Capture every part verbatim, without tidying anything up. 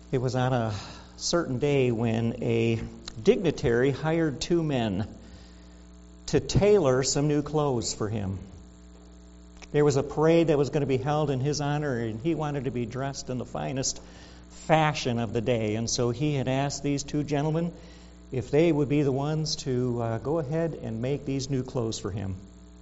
It was on a certain day when a dignitary hired two men to tailor some new clothes for him. There was a parade that was going to be held in his honor, and he wanted to be dressed in the finest fashion of the day. And so he had asked these two gentlemen if they would be the ones to uh, go ahead and make these new clothes for him.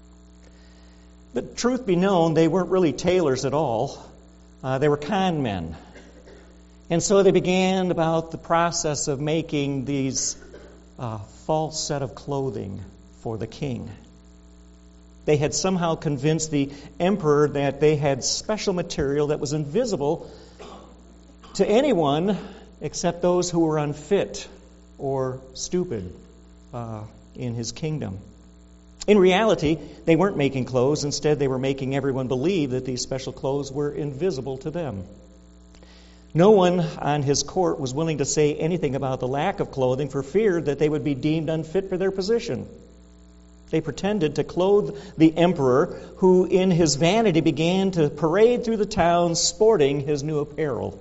But truth be known, they weren't really tailors at all. Uh, they were con men. And so they began about the process of making these uh, false set of clothing for the king. They had somehow convinced the emperor that they had special material that was invisible to anyone except those who were unfit or stupid uh, in his kingdom. In reality, they weren't making clothes. Instead, they were making everyone believe that these special clothes were invisible to them. No one on his court was willing to say anything about the lack of clothing for fear that they would be deemed unfit for their position. They pretended to clothe the emperor, who in his vanity began to parade through the town sporting his new apparel.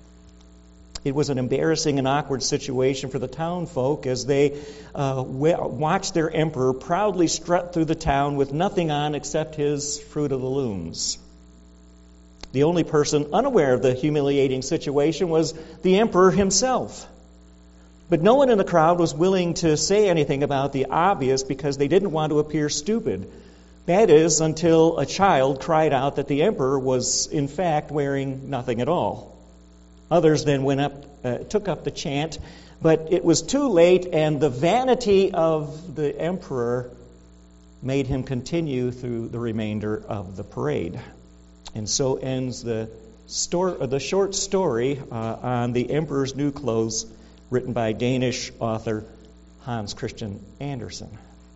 It was an embarrassing and awkward situation for the town folk as they uh, watched their emperor proudly strut through the town with nothing on except his Fruit of the Looms. The only person unaware of the humiliating situation was the emperor himself. But no one in the crowd was willing to say anything about the obvious because they didn't want to appear stupid. That is, until a child cried out that the emperor was, in fact, wearing nothing at all. Others then went up, uh, took up the chant, but it was too late, and the vanity of the emperor made him continue through the remainder of the parade. And so ends the story, the short story uh, on the Emperor's New Clothes, written by Danish author Hans Christian Andersen.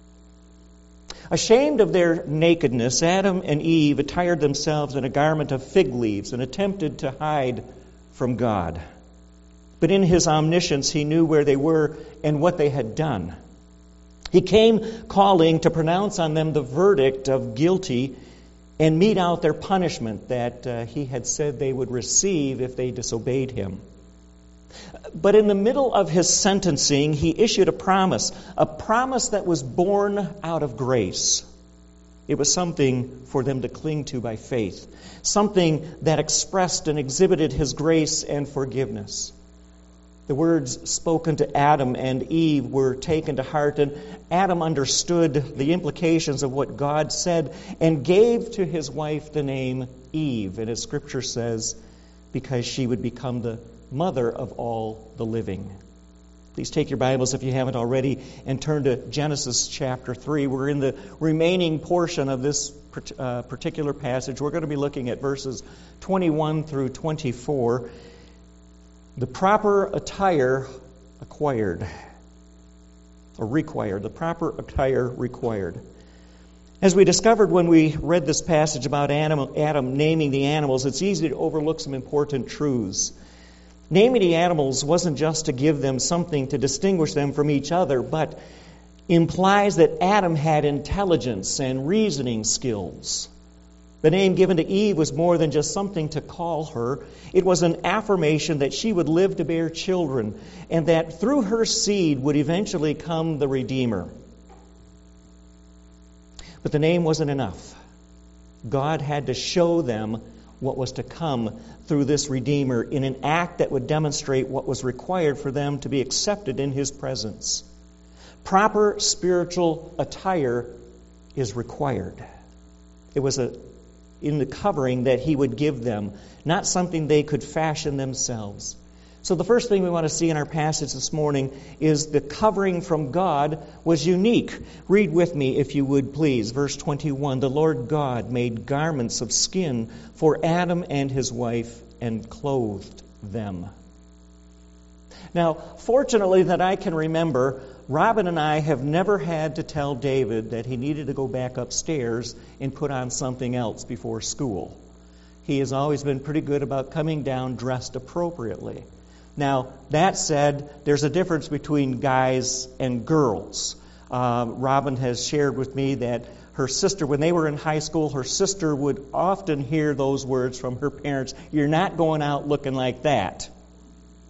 Ashamed of their nakedness, Adam and Eve attired themselves in a garment of fig leaves and attempted to hide from God. But in his omniscience, he knew where they were and what they had done. He came calling to pronounce on them the verdict of guilty and mete out their punishment that uh, he had said they would receive if they disobeyed him. But in the middle of his sentencing, he issued a promise, a promise that was born out of grace. It was something for them to cling to by faith, something that expressed and exhibited his grace and forgiveness. The words spoken to Adam and Eve were taken to heart, and Adam understood the implications of what God said and gave to his wife the name Eve. And as Scripture says, because she would become the mother of all the living. Please take your Bibles, if you haven't already, and turn to Genesis chapter three. We're in the remaining portion of this uh, particular passage. We're going to be looking at verses twenty-one through twenty-four. The proper attire acquired, or required. The proper attire required. As we discovered when we read this passage about Adam, Adam naming the animals, it's easy to overlook some important truths. Naming the animals wasn't just to give them something to distinguish them from each other, but implies that Adam had intelligence and reasoning skills. The name given to Eve was more than just something to call her. It was an affirmation that she would live to bear children, and that through her seed would eventually come the Redeemer. But the name wasn't enough. God had to show them what was to come through this Redeemer in an act that would demonstrate what was required for them to be accepted in His presence. Proper spiritual attire is required. It was a in the covering that He would give them, not something they could fashion themselves. So the first thing we want to see in our passage this morning is the covering from God was unique. Read with me, if you would, please. Verse twenty-one, the Lord God made garments of skin for Adam and his wife and clothed them. Now, fortunately that I can remember, Robin and I have never had to tell David that he needed to go back upstairs and put on something else before school. He has always been pretty good about coming down dressed appropriately. Now, that said, there's a difference between guys and girls. Uh, Robin has shared with me that her sister, when they were in high school, her sister would often hear those words from her parents, "You're not going out looking like that."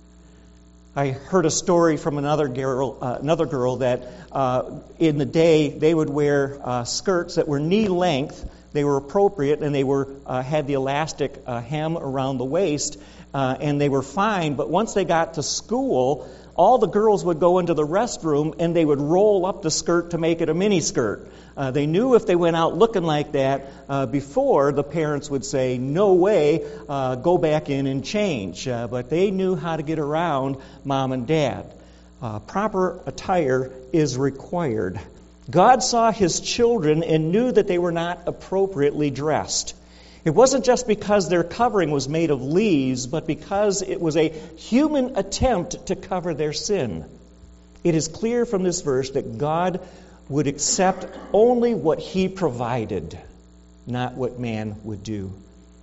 I heard a story from another girl, uh, another girl that uh, in the day they would wear uh, skirts that were knee length. They were appropriate, and they were uh, had the elastic uh, hem around the waist, uh, and they were fine. But once they got to school, all the girls would go into the restroom, and they would roll up the skirt to make it a mini skirt. Uh, they knew if they went out looking like that uh, before, the parents would say, no way, uh, go back in and change. Uh, but they knew how to get around mom and dad. Uh, proper attire is required. God saw His children and knew that they were not appropriately dressed. It wasn't just because their covering was made of leaves, but because it was a human attempt to cover their sin. It is clear from this verse that God would accept only what He provided, not what man would do.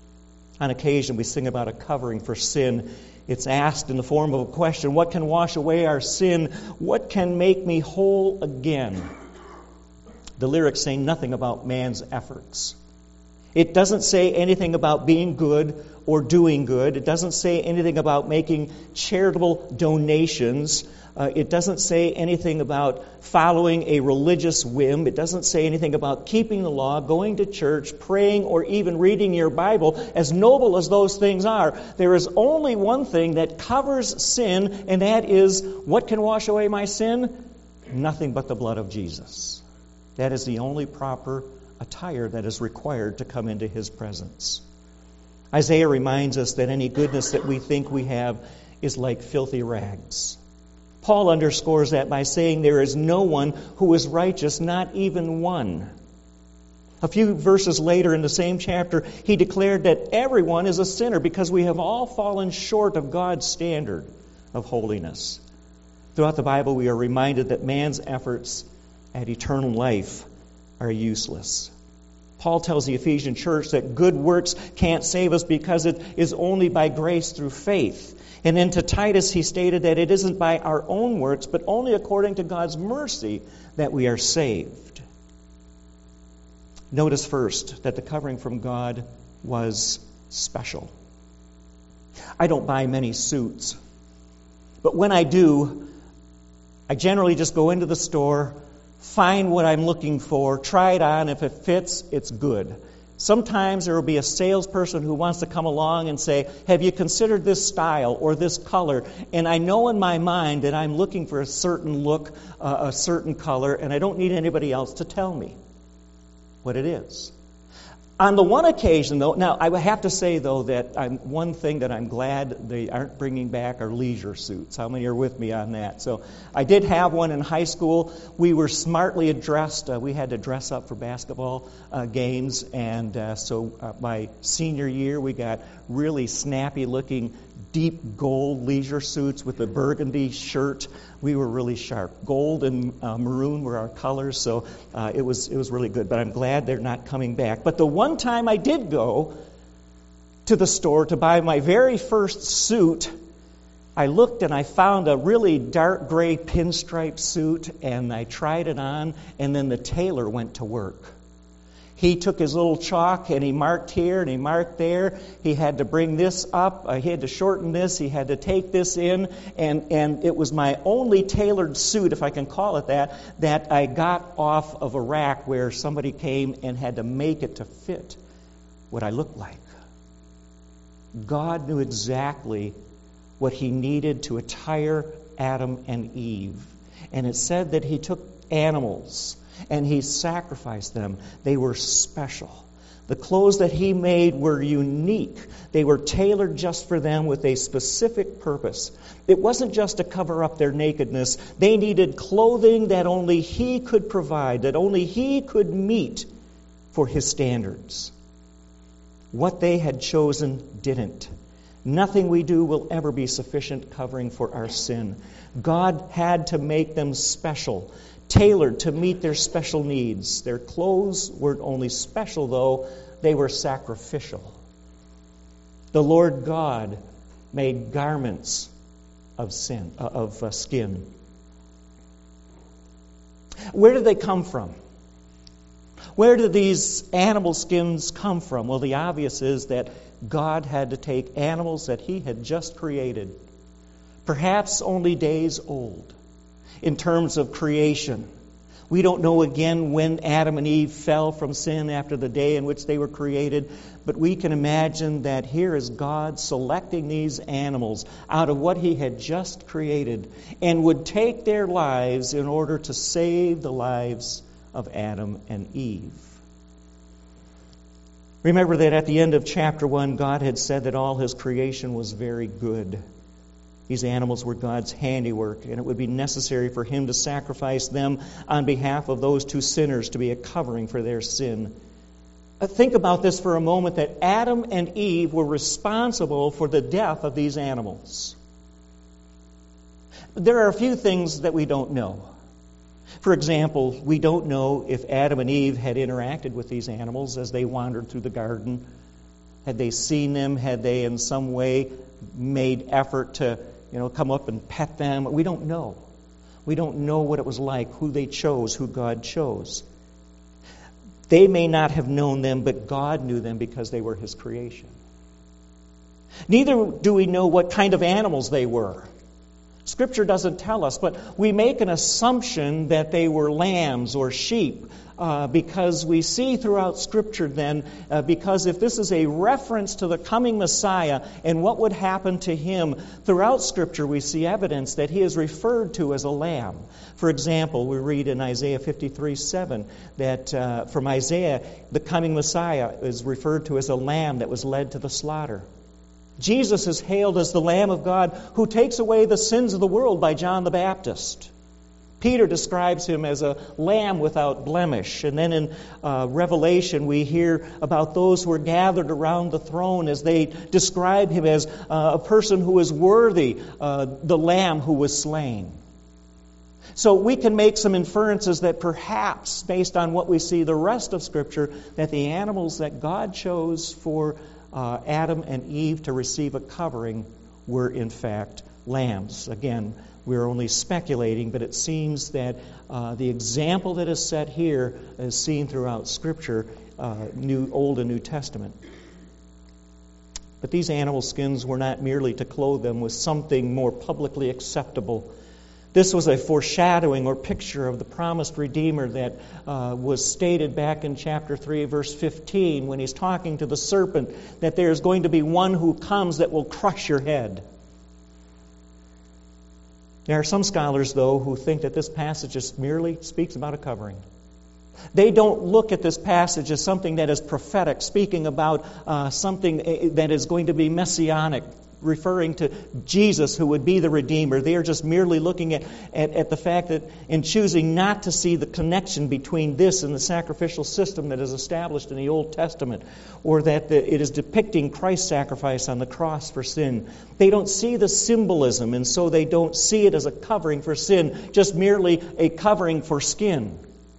On occasion, we sing about a covering for sin. It's asked in the form of a question, what can wash away our sin? What can make me whole again? The lyrics say nothing about man's efforts. It doesn't say anything about being good or doing good. It doesn't say anything about making charitable donations. Uh, it doesn't say anything about following a religious whim. It doesn't say anything about keeping the law, going to church, praying, or even reading your Bible. As noble as those things are, there is only one thing that covers sin, and that is, what can wash away my sin? Nothing but the blood of Jesus. That is the only proper attire that is required to come into His presence. Isaiah reminds us that any goodness that we think we have is like filthy rags. Paul underscores that by saying there is no one who is righteous, not even one. A few verses later in the same chapter, he declared that everyone is a sinner because we have all fallen short of God's standard of holiness. Throughout the Bible, we are reminded that man's efforts at eternal life are useless. Paul tells the Ephesian church that good works can't save us because it is only by grace through faith. And then to Titus, he stated that it isn't by our own works, but only according to God's mercy that we are saved. Notice first that the covering from God was special. I don't buy many suits, but when I do, I generally just go into the store, find what I'm looking for, try it on. If it fits, it's good. Sometimes there will be a salesperson who wants to come along and say, have you considered this style or this color? And I know in my mind that I'm looking for a certain look, uh, a certain color, and I don't need anybody else to tell me what it is. On the one occasion, though, now I have to say, though, that I'm, one thing that I'm glad they aren't bringing back are leisure suits. How many are with me on that? So I did have one in high school. We were smartly dressed. Uh, we had to dress up for basketball uh, games. And uh, so uh, my senior year, we got really snappy-looking, deep gold leisure suits with a burgundy shirt. We were really sharp. Gold and uh, maroon were our colors, so uh, it was it was really good. But I'm glad they're not coming back. But the one time I did go to the store to buy my very first suit, I looked and I found a really dark gray pinstripe suit, and I tried it on, and then the tailor went to work. He took his little chalk and he marked here and he marked there. He had to bring this up. Uh, he had to shorten this. He had to take this in. And, and it was my only tailored suit, if I can call it that, that I got off of a rack where somebody came and had to make it to fit what I looked like. God knew exactly what He needed to attire Adam and Eve. And it said that He took animals and He sacrificed them. They were special. The clothes that He made were unique. They were tailored just for them with a specific purpose. It wasn't just to cover up their nakedness. They needed clothing that only He could provide, that only He could meet for His standards. What they had chosen didn't. Nothing we do will ever be sufficient covering for our sin. God had to make them special, tailored to meet their special needs. Their clothes weren't only special, though, they were sacrificial. The Lord God made garments of sin, uh, of uh, skin. Where did they come from? Where did these animal skins come from? Well, the obvious is that God had to take animals that He had just created, perhaps only days old in terms of creation. We don't know again when Adam and Eve fell from sin after the day in which they were created, but we can imagine that here is God selecting these animals out of what He had just created and would take their lives in order to save the lives of Adam and Eve. Remember that at the end of chapter one, God had said that all His creation was very good. These animals were God's handiwork, and it would be necessary for Him to sacrifice them on behalf of those two sinners to be a covering for their sin. Think about this for a moment, that Adam and Eve were responsible for the death of these animals. There are a few things that we don't know. For example, we don't know if Adam and Eve had interacted with these animals as they wandered through the garden. Had they seen them? Had they in some way made effort to, you know, come up and pet them? We don't know. We don't know what it was like, who they chose, who God chose. They may not have known them, but God knew them because they were His creation. Neither do we know what kind of animals they were. Scripture doesn't tell us, but we make an assumption that they were lambs or sheep uh, because we see throughout Scripture then, uh, because if this is a reference to the coming Messiah and what would happen to Him, throughout Scripture we see evidence that He is referred to as a lamb. For example, we read in Isaiah fifty-three seven that uh, from Isaiah, the coming Messiah is referred to as a lamb that was led to the slaughter. Jesus is hailed as the Lamb of God who takes away the sins of the world by John the Baptist. Peter describes Him as a lamb without blemish. And then in uh, Revelation we hear about those who are gathered around the throne as they describe Him as uh, a person who is worthy, uh, the lamb who was slain. So we can make some inferences that perhaps, based on what we see the rest of Scripture, that the animals that God chose for Uh, Adam and Eve to receive a covering were in fact lambs. Again, we're only speculating, but it seems that uh, the example that is set here is seen throughout Scripture, uh, New, Old and New Testament. But these animal skins were not merely to clothe them with something more publicly acceptable. This was a foreshadowing or picture of the promised Redeemer that uh, was stated back in chapter three, verse fifteen, when He's talking to the serpent, that there's going to be one who comes that will crush your head. There are some scholars, though, who think that this passage just merely speaks about a covering. They don't look at this passage as something that is prophetic, speaking about uh, something that is going to be messianic, referring to Jesus who would be the Redeemer. They are just merely looking at, at, at the fact that in choosing not to see the connection between this and the sacrificial system that is established in the Old Testament, or that the, it is depicting Christ's sacrifice on the cross for sin. They don't see the symbolism, and so they don't see it as a covering for sin, just merely a covering for skin.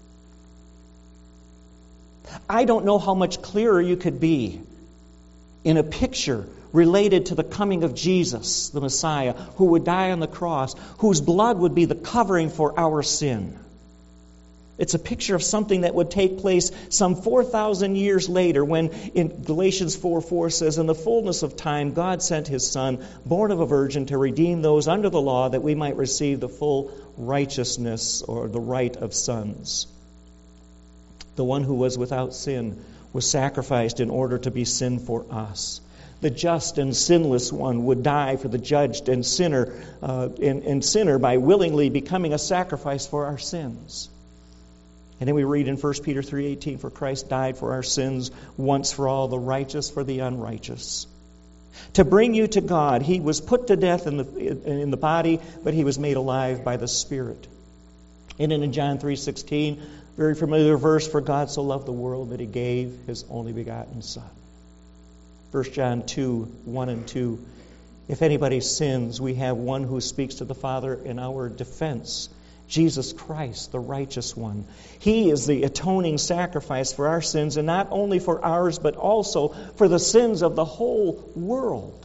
I don't know how much clearer you could be in a picture related to the coming of Jesus, the Messiah, who would die on the cross, whose blood would be the covering for our sin. It's a picture of something that would take place some four thousand years later when in Galatians four four says, "In the fullness of time God sent His Son, born of a virgin, to redeem those under the law that we might receive the full righteousness or the right of sons." The one who was without sin was sacrificed in order to be sin for us. The just and sinless one would die for the judged and sinner, uh, and, and sinner by willingly becoming a sacrifice for our sins. And then we read in First Peter three eighteen, "For Christ died for our sins once for all, the righteous for the unrighteous. To bring you to God, He was put to death in the, in the body, but He was made alive by the Spirit." And then in John three sixteen, very familiar verse, "For God so loved the world that He gave His only begotten Son." First John two, one and two. "If anybody sins, we have one who speaks to the Father in our defense, Jesus Christ, the righteous one. He is the atoning sacrifice for our sins, and not only for ours, but also for the sins of the whole world."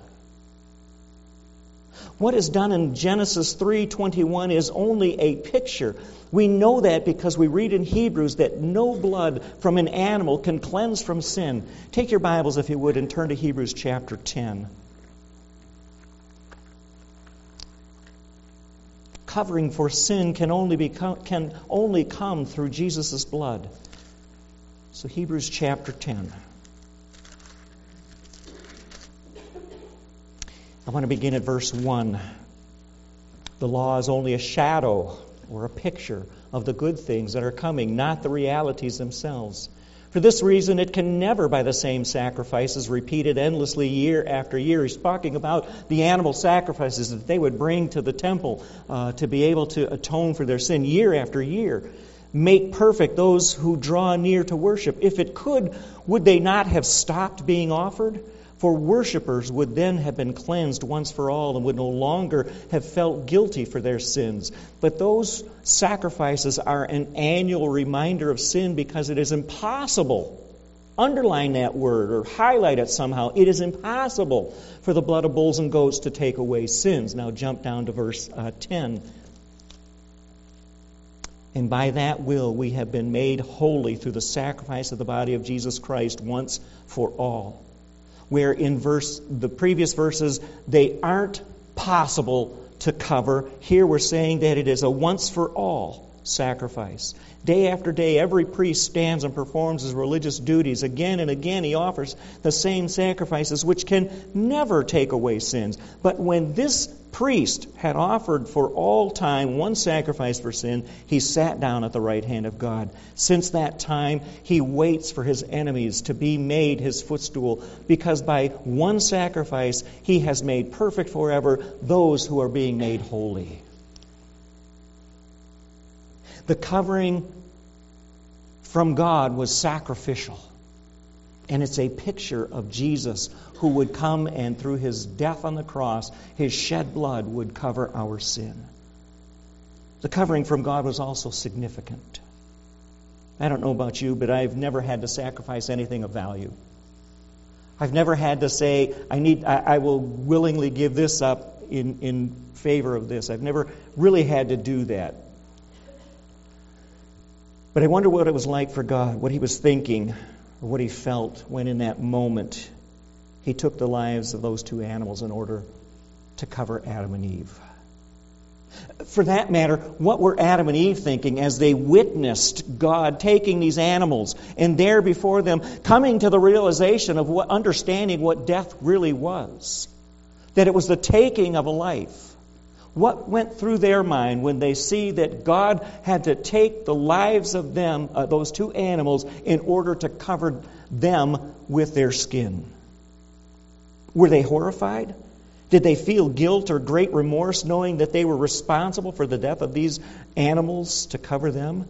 What is done in Genesis three twenty-one is only a picture. We know that because we read in Hebrews that no blood from an animal can cleanse from sin. Take your Bibles, if you would, and turn to Hebrews chapter ten. covering for sin can only be can only come through Jesus' blood. So Hebrews chapter ten. I want to begin at verse one. The law is only a shadow or a picture of the good things that are coming, not the realities themselves. For this reason, it can never, by the same sacrifices repeated endlessly year after year. He's talking about the animal sacrifices that they would bring to the temple uh, to be able to atone for their sin year after year. Make perfect those who draw near to worship. If it could, would they not have stopped being offered? For worshipers would then have been cleansed once for all and would no longer have felt guilty for their sins. But those sacrifices are an annual reminder of sin because it is impossible. Underline that word or highlight it somehow. It is impossible for the blood of bulls and goats to take away sins. Now jump down to verse uh, ten. And by that will we have been made holy through the sacrifice of the body of Jesus Christ once for all. Where in verse the previous verses they aren't possible to cover, here we're saying that it is a once for all sacrifice. Day after day, every priest stands and performs his religious duties. Again and again, he offers the same sacrifices, which can never take away sins. But when this priest had offered for all time one sacrifice for sin, he sat down at the right hand of God. Since that time, he waits for his enemies to be made his footstool, because by one sacrifice, he has made perfect forever those who are being made holy. The covering from God was sacrificial. And it's a picture of Jesus who would come and through his death on the cross, his shed blood would cover our sin. The covering from God was also significant. I don't know about you, but I've never had to sacrifice anything of value. I've never had to say, I need, I, I will willingly give this up in, in favor of this. I've never really had to do that. But I wonder what it was like for God, what he was thinking, or what he felt when in that moment he took the lives of those two animals in order to cover Adam and Eve. For that matter, what were Adam and Eve thinking as they witnessed God taking these animals and there before them coming to the realization of what, understanding what death really was? That it was the taking of a life. What went through their mind when they see that God had to take the lives of them, uh, those two animals, in order to cover them with their skin? Were they horrified? Did they feel guilt or great remorse knowing that they were responsible for the death of these animals to cover them?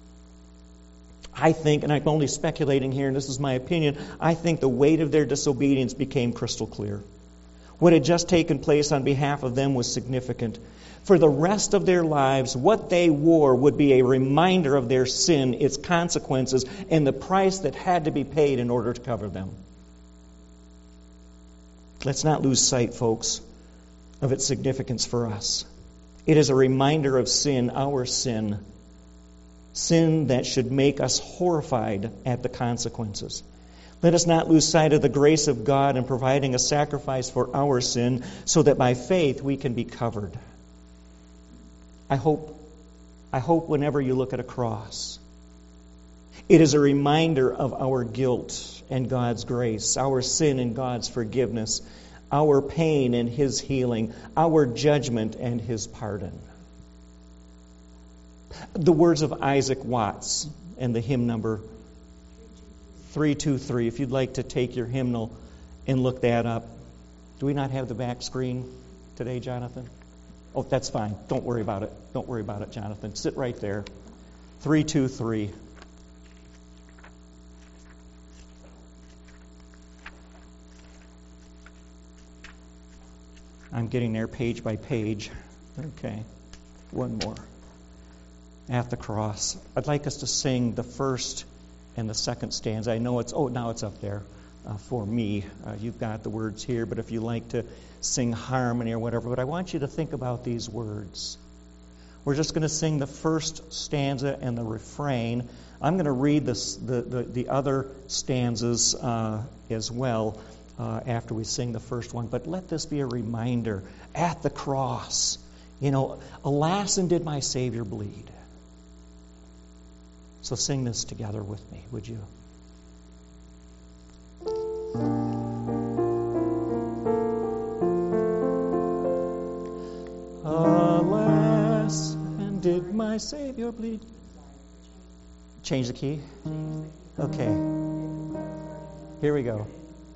I think, and I'm only speculating here, and this is my opinion, I think the weight of their disobedience became crystal clear. What had just taken place on behalf of them was significant. For the rest of their lives, what they wore would be a reminder of their sin, its consequences, and the price that had to be paid in order to cover them. Let's not lose sight, folks, of its significance for us. It is a reminder of sin, our sin. Sin that should make us horrified at the consequences. Let us not lose sight of the grace of God in providing a sacrifice for our sin so that by faith we can be covered. I hope, I hope whenever you look at a cross, it is a reminder of our guilt and God's grace, our sin and God's forgiveness, our pain and His healing, our judgment and His pardon. The words of Isaac Watts and the hymn number three two three, if you'd like to take your hymnal and look that up. Do we not have the back screen today, Jonathan? Oh, that's fine. Don't worry about it. Don't worry about it, Jonathan. Sit right there. three two three. I'm getting there page by page. Okay. One more. At the cross. I'd like us to sing the first and the second stanza. I know it's, oh, now it's up there uh, for me. Uh, you've got the words here, but if you like to sing harmony or whatever, but I want you to think about these words. We're just going to sing the first stanza and the refrain. I'm going to read this, the, the, the other stanzas uh, as well uh, after we sing the first one, but let this be a reminder. At the cross, You know, alas, and did my Savior bleed. So sing this together with me, would you? Alas, and did my Savior bleed? Change the key? Okay. Here we go.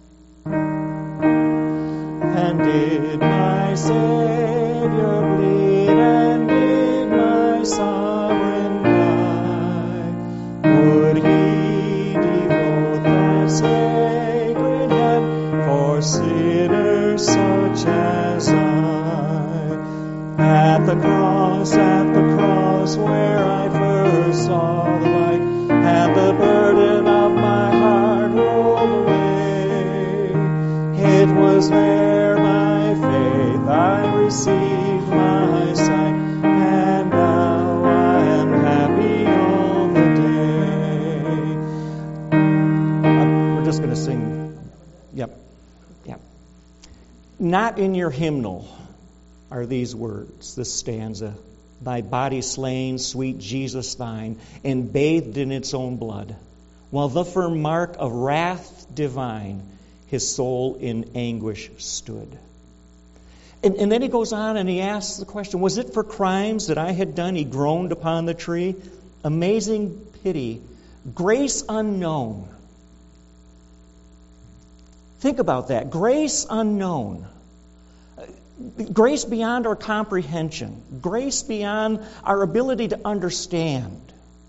And did my Savior bleed, and did my sovereign die? Would he devote that sacred head for sinners such as I? At the cross, at the cross where I first saw the light, had the burden of my heart rolled away. It was there by faith I received my sight, and now I am happy all the day. Um, we're just going to sing. Yep. Yep. Not in your hymnal are these words, this stanza. Thy body slain, sweet Jesus thine, and bathed in its own blood, while the firm mark of wrath divine his soul in anguish stood. And, and then he goes on and he asks the question, was it for crimes that I had done he groaned upon the tree? Amazing pity, grace unknown. Think about that, grace unknown. Grace beyond our comprehension. Grace beyond our ability to understand.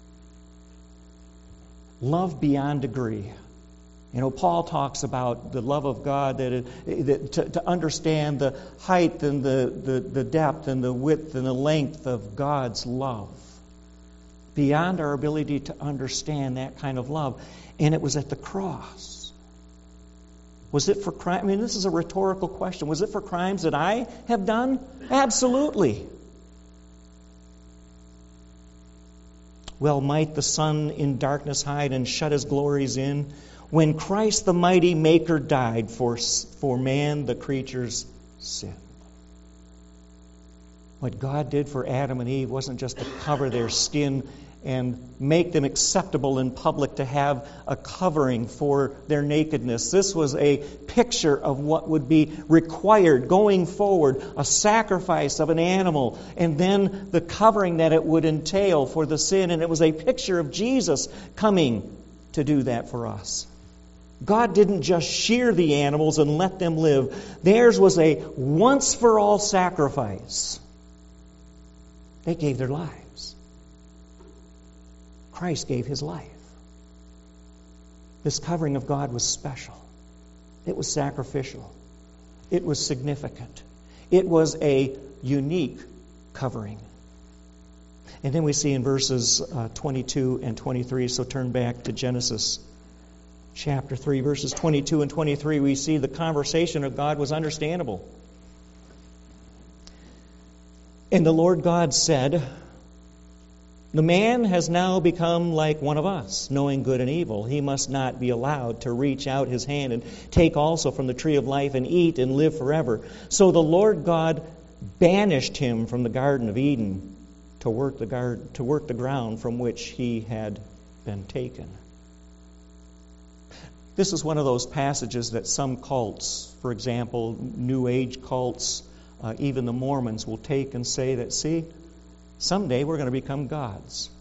Love beyond degree. You know, Paul talks about the love of God, that, it, that to, to understand the height and the, the, the depth and the width and the length of God's love. Beyond our ability to understand that kind of love. And it was at the cross. Was it for crime? I mean, this is a rhetorical question. Was it for crimes that I have done? Absolutely. Well, might the sun in darkness hide and shut his glories in, when Christ the mighty Maker died for, for man, the creature's sin. What God did for Adam and Eve wasn't just to cover their skin and make them acceptable in public, to have a covering for their nakedness. This was a picture of what would be required going forward, a sacrifice of an animal, and then the covering that it would entail for the sin. And it was a picture of Jesus coming to do that for us. God didn't just shear the animals and let them live. Theirs was a once-for-all sacrifice. They gave their lives. Christ gave his life. This covering of God was special. It was sacrificial. It was significant. It was a unique covering. And then we see in verses uh, twenty-two and twenty-three, so turn back to Genesis chapter three, verses twenty-two and twenty-three, we see the conversation of God was understandable. And the Lord God said, the man has now become like one of us, knowing good and evil. He must not be allowed to reach out his hand and take also from the tree of life and eat and live forever. So the Lord God banished him from the Garden of Eden to work the garden, to work the ground from which he had been taken. This is one of those passages that some cults, for example, New Age cults, uh, even the Mormons, will take and say that, see, someday we're going to become gods.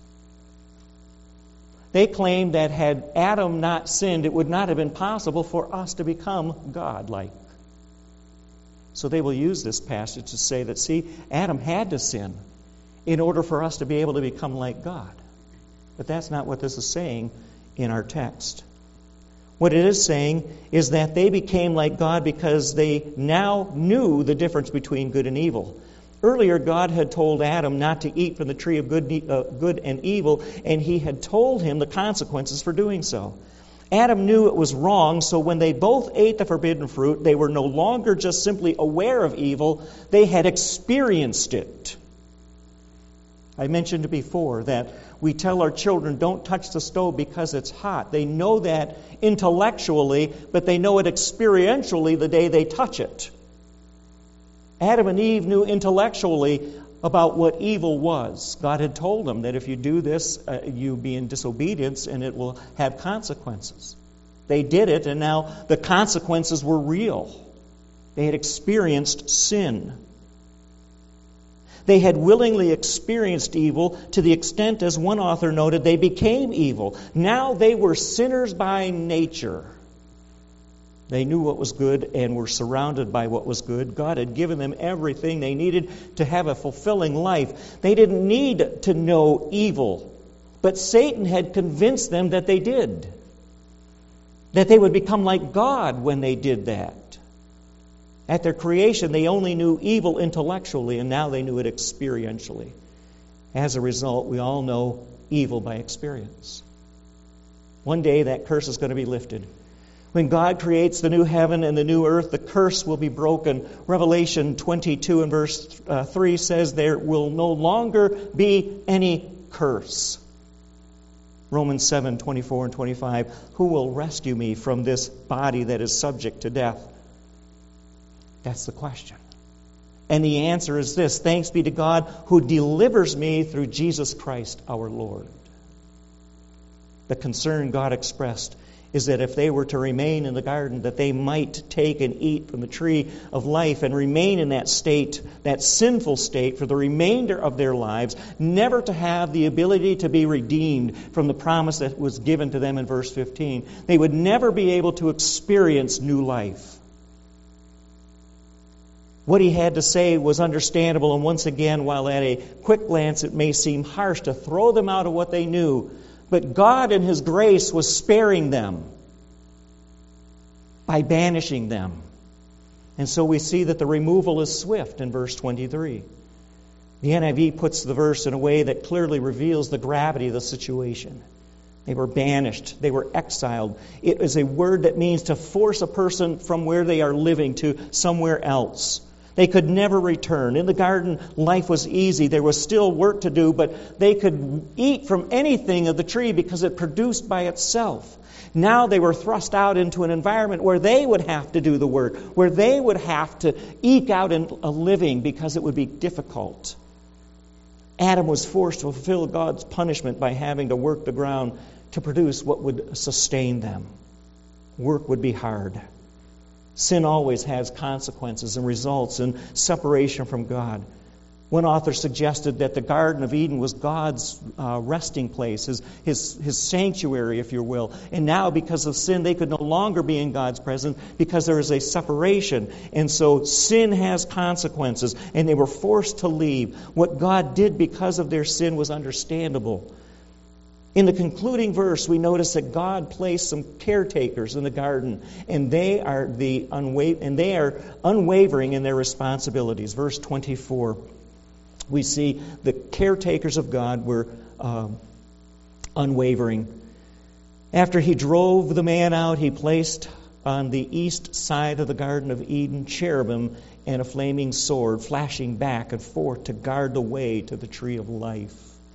They claim that had Adam not sinned, it would not have been possible for us to become God-like. So they will use this passage to say that, see, Adam had to sin in order for us to be able to become like God. But that's not what this is saying in our text. What it is saying is that they became like God because they now knew the difference between good and evil. Earlier, God had told Adam not to eat from the tree of good, uh, good and evil, and he had told him the consequences for doing so. Adam knew it was wrong, so when they both ate the forbidden fruit, they were no longer just simply aware of evil, they had experienced it. I mentioned before that we tell our children, don't touch the stove because it's hot. They know that intellectually, but they know it experientially the day they touch it. Adam and Eve knew intellectually about what evil was. God had told them that if you do this, uh, you'll be in disobedience and it will have consequences. They did it, and now the consequences were real. They had experienced sin. They had willingly experienced evil to the extent, as one author noted, they became evil. Now they were sinners by nature. They knew what was good and were surrounded by what was good. God had given them everything they needed to have a fulfilling life. They didn't need to know evil, but Satan had convinced them that they did. That they would become like God when they did that. At their creation, they only knew evil intellectually, and now they knew it experientially. As a result, we all know evil by experience. One day, that curse is going to be lifted. When God creates the new heaven and the new earth, the curse will be broken. Revelation twenty-two and verse uh, three says there will no longer be any curse. Romans seven, twenty-four and twenty-five, who will rescue me from this body that is subject to death? That's the question. And the answer is this: thanks be to God who delivers me through Jesus Christ our Lord. The concern God expressed is that if they were to remain in the garden, that they might take and eat from the tree of life and remain in that state, that sinful state, for the remainder of their lives, never to have the ability to be redeemed from the promise that was given to them in verse fifteen. They would never be able to experience new life. What he had to say was understandable, and once again, while at a quick glance it may seem harsh to throw them out of what they knew, but God in His grace was sparing them by banishing them. And so we see that the removal is swift in verse twenty-three. The N I V puts the verse in a way that clearly reveals the gravity of the situation. They were banished. They were exiled. It is a word that means to force a person from where they are living to somewhere else. They could never return. In the garden, life was easy. There was still work to do, but they could eat from anything of the tree because it produced by itself. Now they were thrust out into an environment where they would have to do the work, where they would have to eke out a living because it would be difficult. Adam was forced to fulfill God's punishment by having to work the ground to produce what would sustain them. Work would be hard. Sin always has consequences and results in separation from God. One author suggested that the Garden of Eden was God's uh, resting place, his, his, his sanctuary, if you will. And now, because of sin, they could no longer be in God's presence because there is a separation. And so sin has consequences, and they were forced to leave. What God did because of their sin was understandable. In the concluding verse, we notice that God placed some caretakers in the garden, and they are the unwa- and they are unwavering in their responsibilities. Verse twenty-four, we see the caretakers of God were uh, unwavering. After He drove the man out, He placed on the east side of the Garden of Eden cherubim and a flaming sword, flashing back and forth to guard the way to the tree of life.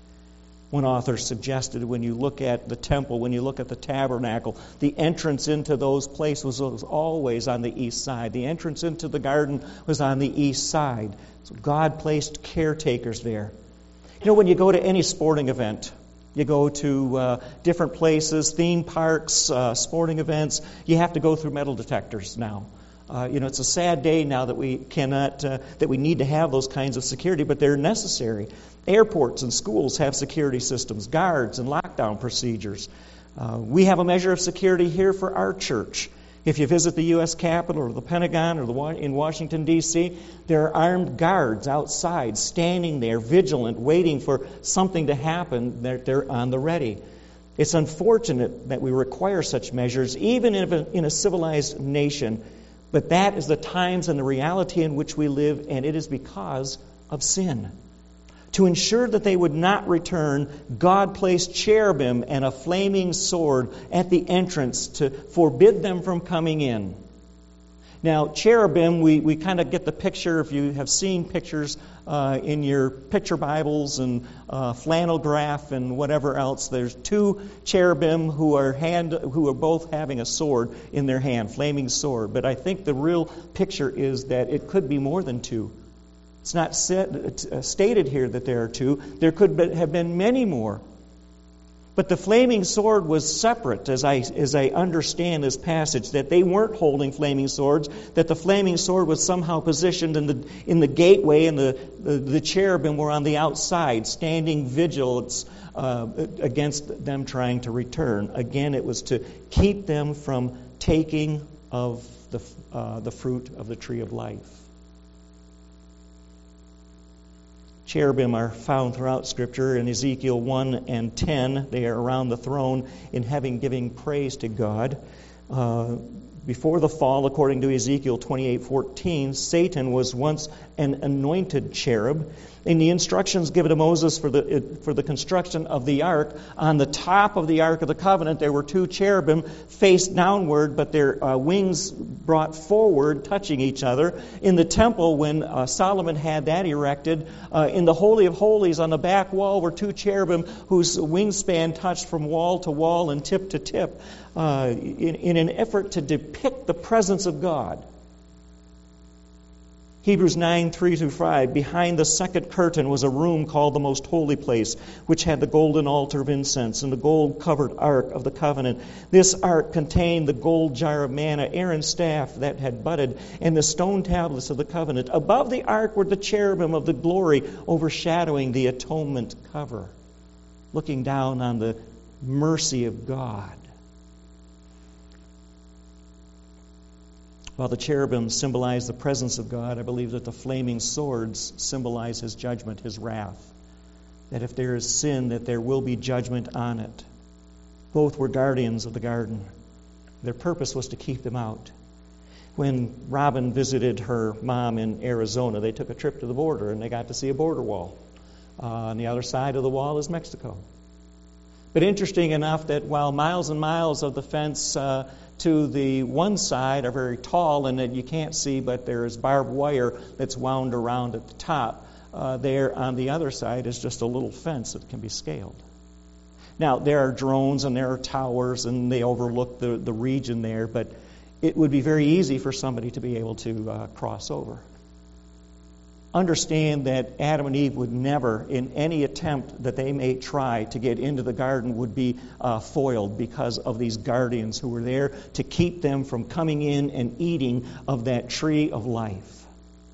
One author suggested when you look at the temple, when you look at the tabernacle, the entrance into those places was always on the east side. The entrance into the garden was on the east side. So God placed caretakers there. You know, when you go to any sporting event, you go to uh, different places, theme parks, uh, sporting events, you have to go through metal detectors now. Uh, you know, it's a sad day now that we cannot, uh, that we need to have those kinds of security, but they're necessary. Airports and schools have security systems, guards and lockdown procedures. Uh, we have a measure of security here for our church. If you visit the U S Capitol or the Pentagon or the in Washington, D C, there are armed guards outside, standing there, vigilant, waiting for something to happen. They're, they're on the ready. It's unfortunate that we require such measures, even in a, in a civilized nation. But that is the times and the reality in which we live, and it is because of sin. To ensure that they would not return, God placed cherubim and a flaming sword at the entrance to forbid them from coming in. Now, cherubim, we, we kind of get the picture, if you have seen pictures uh, in your picture Bibles and uh, flannel graph and whatever else, there's two cherubim who are hand who are both having a sword in their hand, flaming sword. But I think the real picture is that it could be more than two. It's not said, uh, stated here that there are two. There could be, have been many more. But the flaming sword was separate, as I as I understand this passage, that they weren't holding flaming swords, that the flaming sword was somehow positioned in the in the gateway, and the, the, the cherubim were on the outside, standing vigilance uh, against them trying to return. Again, it was to keep them from taking of the, uh, the fruit of the tree of life. Cherubim are found throughout Scripture. In Ezekiel one and ten, they are around the throne in heaven giving praise to God. Uh, before the fall, according to Ezekiel twenty-eight fourteen, Satan was once an anointed cherub. In the instructions given to Moses for the for the construction of the ark, on the top of the Ark of the Covenant, there were two cherubim faced downward, but their uh, wings brought forward, touching each other. In the temple, when uh, Solomon had that erected, uh, in the Holy of Holies on the back wall were two cherubim whose wingspan touched from wall to wall and tip to tip, uh, in, in an effort to depict the presence of God. Hebrews nine, three through five, behind the second curtain was a room called the Most Holy Place, which had the golden altar of incense and the gold-covered ark of the covenant. This ark contained the gold jar of manna, Aaron's staff that had budded, and the stone tablets of the covenant. Above the ark were the cherubim of the glory, overshadowing the atonement cover, looking down on the mercy of God. While the cherubim symbolize the presence of God, I believe that the flaming swords symbolize His judgment, His wrath. That if there is sin, that there will be judgment on it. Both were guardians of the garden. Their purpose was to keep them out. When Robin visited her mom in Arizona, they took a trip to the border and they got to see a border wall. Uh, on the other side of the wall is Mexico. But interesting enough that while miles and miles of the fence uh, to the one side are very tall and that you can't see, but there is barbed wire that's wound around at the top, uh, there on the other side is just a little fence that can be scaled. Now, there are drones and there are towers and they overlook the, the region there, but it would be very easy for somebody to be able to uh, cross over. Understand that Adam and Eve would never, in any attempt that they may try to get into the garden, would be uh, foiled because of these guardians who were there to keep them from coming in and eating of that tree of life.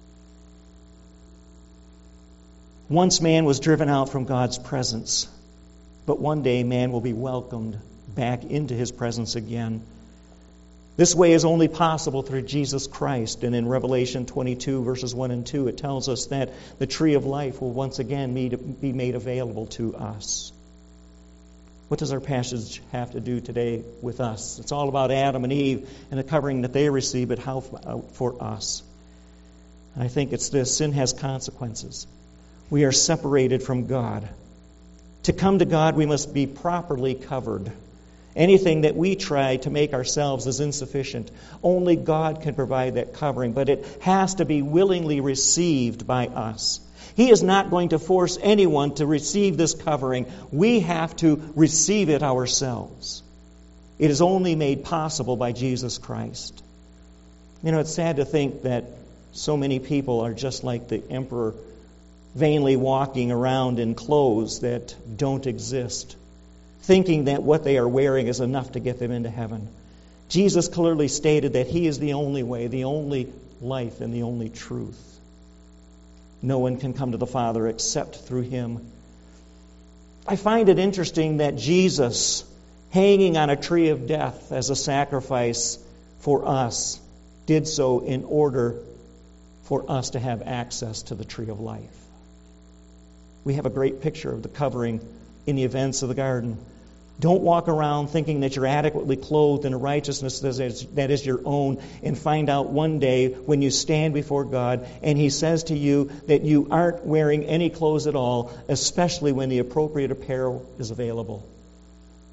Once man was driven out from God's presence, but one day man will be welcomed back into His presence again. This way is only possible through Jesus Christ. And in Revelation twenty-two, verses one and two, it tells us that the tree of life will once again be made available to us. What does our passage have to do today with us? It's all about Adam and Eve and the covering that they receive, but how for us? And I think it's this: sin has consequences. We are separated from God. To come to God, we must be properly covered. Anything that we try to make ourselves is insufficient. Only God can provide that covering, but it has to be willingly received by us. He is not going to force anyone to receive this covering. We have to receive it ourselves. It is only made possible by Jesus Christ. You know, it's sad to think that so many people are just like the emperor, vainly walking around in clothes that don't exist, thinking that what they are wearing is enough to get them into heaven. Jesus clearly stated that He is the only way, the only life, and the only truth. No one can come to the Father except through Him. I find it interesting that Jesus, hanging on a tree of death as a sacrifice for us, did so in order for us to have access to the tree of life. We have a great picture of the covering in the events of the garden. Don't walk around thinking that you're adequately clothed in a righteousness that is, that is your own, and find out one day when you stand before God and He says to you that you aren't wearing any clothes at all, especially when the appropriate apparel is available.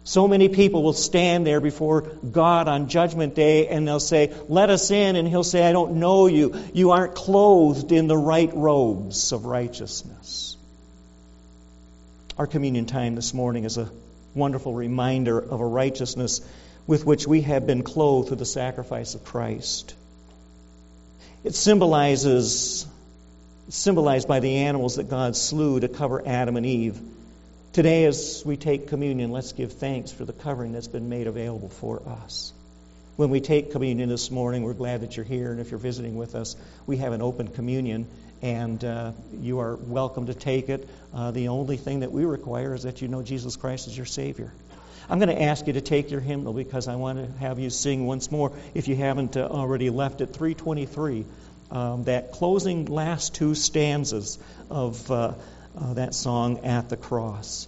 So many people will stand there before God on Judgment Day and they'll say, let us in. And He'll say, I don't know you. You aren't clothed in the right robes of righteousness. Our communion time this morning is a wonderful reminder of a righteousness with which we have been clothed through the sacrifice of Christ. It symbolizes, symbolized by the animals that God slew to cover Adam and Eve. Today, as we take communion, let's give thanks for the covering that's been made available for us. When we take communion this morning, we're glad that you're here, and if you're visiting with us, we have an open communion, and uh, you are welcome to take it. Uh, the only thing that we require is that you know Jesus Christ is your Savior. I'm going to ask you to take your hymnal because I want to have you sing once more, if you haven't uh, already left it, three twenty-three, um, that closing last two stanzas of uh, uh, that song, At the Cross.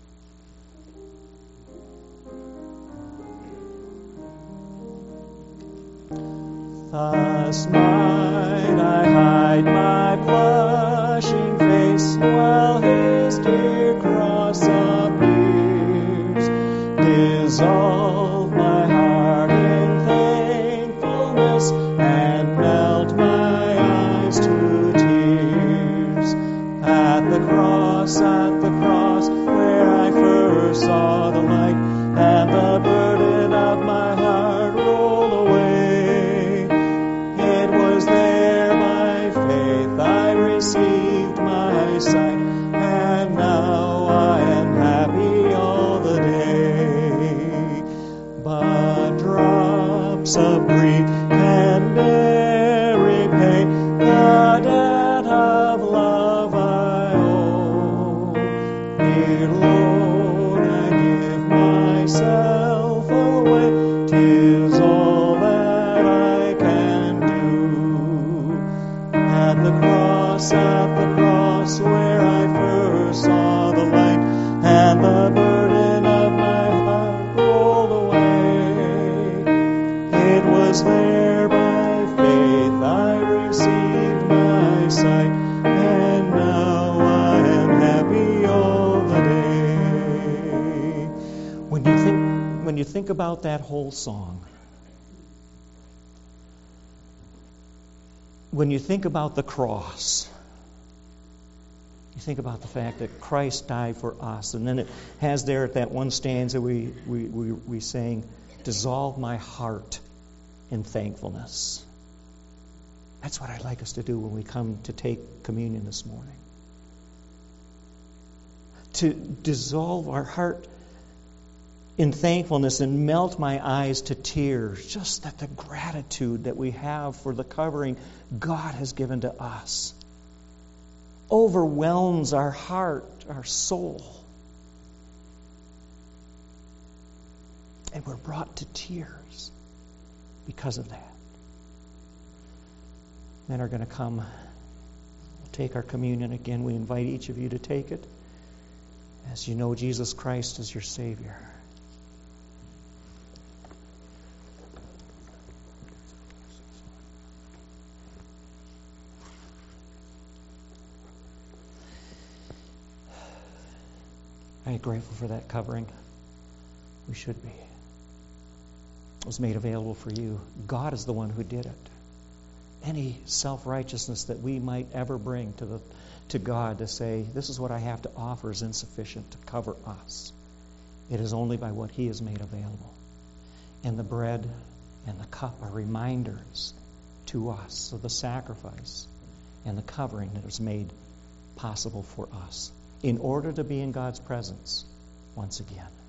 Thus might I hide my blushing face while His dear cross appears. Dissolve my heart in thankfulness and melt my eyes to tears. At the cross, at the cross, where I first saw the light, and the burden of my heart rolled away. It was there by faith I received my sight, and now I am happy all the day. But drops of grief can ne'er repay the debt of love I owe. Dear Lord, I give myself away. 'Tis all that I can do. At the cross, at the cross, where I first saw the light, and the burden of my heart rolled away. It was there by faith I received my sight, and now I am happy all the day. When you think, when you think about that whole song, when you think about the cross, you think about the fact that Christ died for us. And then it has there at that one stanza we, we, we, we sang, dissolve my heart in thankfulness. That's what I'd like us to do when we come to take communion this morning. To dissolve our heart in thankfulness and melt my eyes to tears, just that the gratitude that we have for the covering God has given to us overwhelms our heart, our soul. And we're brought to tears because of that. Men are going to come. We'll take our communion again. We invite each of you to take it as you know Jesus Christ as your Savior. I'm grateful for that covering. We should be. It was made available for you. God is the one who did it. Any self-righteousness that we might ever bring to the to God to say, this is what I have to offer, is insufficient to cover us. It is only by what He has made available. And the bread and the cup are reminders to us of the sacrifice and the covering that was made possible for us in order to be in God's presence once again.